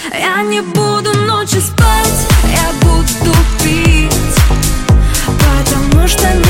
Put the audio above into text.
Я не буду ночью спать, я буду пить, потому что